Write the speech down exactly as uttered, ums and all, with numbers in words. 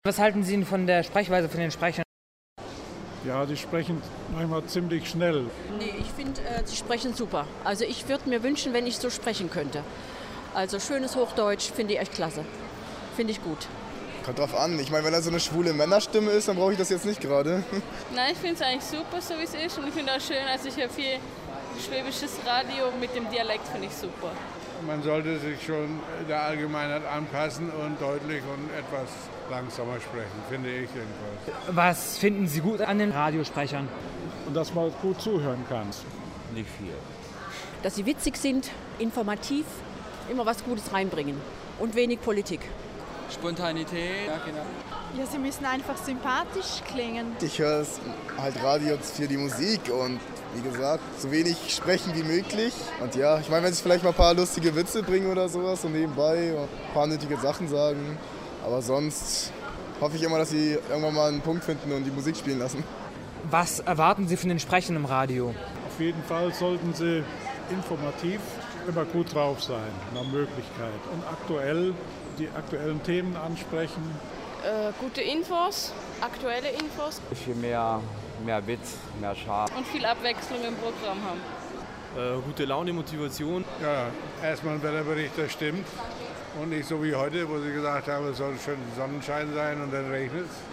Was halten Sie denn von der Sprechweise von den Sprechern? Ja, die sprechen manchmal ziemlich schnell. Nee, ich finde, äh, sie sprechen super. Also ich würde mir wünschen, wenn ich so sprechen könnte. Also schönes Hochdeutsch finde ich echt klasse. Finde ich gut. Kommt drauf an. Ich meine, wenn er so eine schwule Männerstimme ist, dann brauche ich das jetzt nicht gerade. Nein, ich finde es eigentlich super, so wie es ist. Und ich finde auch schön, also ich höre viel schwäbisches Radio mit dem Dialekt, finde ich super. Man sollte sich schon der Allgemeinheit anpassen und deutlich und etwas langsamer sprechen, finde ich jedenfalls. Was finden Sie gut an den Radiosprechern? Und dass man gut zuhören kann. Nicht viel. Dass sie witzig sind, informativ, immer was Gutes reinbringen und wenig Politik. Spontanität. Ja, genau. Ja, sie müssen einfach sympathisch klingen. Ich höre halt Radio für die Musik und wie gesagt, so wenig sprechen wie möglich. Und ja, ich meine, wenn sie vielleicht mal ein paar lustige Witze bringen oder sowas und nebenbei ein paar nötige Sachen sagen. Aber sonst hoffe ich immer, dass sie irgendwann mal einen Punkt finden und die Musik spielen lassen. Was erwarten Sie von den Sprechern im Radio? Auf jeden Fall sollten sie informativ immer gut drauf sein, nach Möglichkeit. Und aktuell die aktuellen Themen ansprechen. Äh, gute Infos, aktuelle Infos. Viel mehr, mehr Witz, mehr Charme. Und viel Abwechslung im Programm haben. Äh, gute Laune, Motivation. Ja, erstmal ein Wetterbericht, der stimmt. Und nicht so wie heute, wo sie gesagt haben, es soll schön Sonnenschein sein und dann regnet es.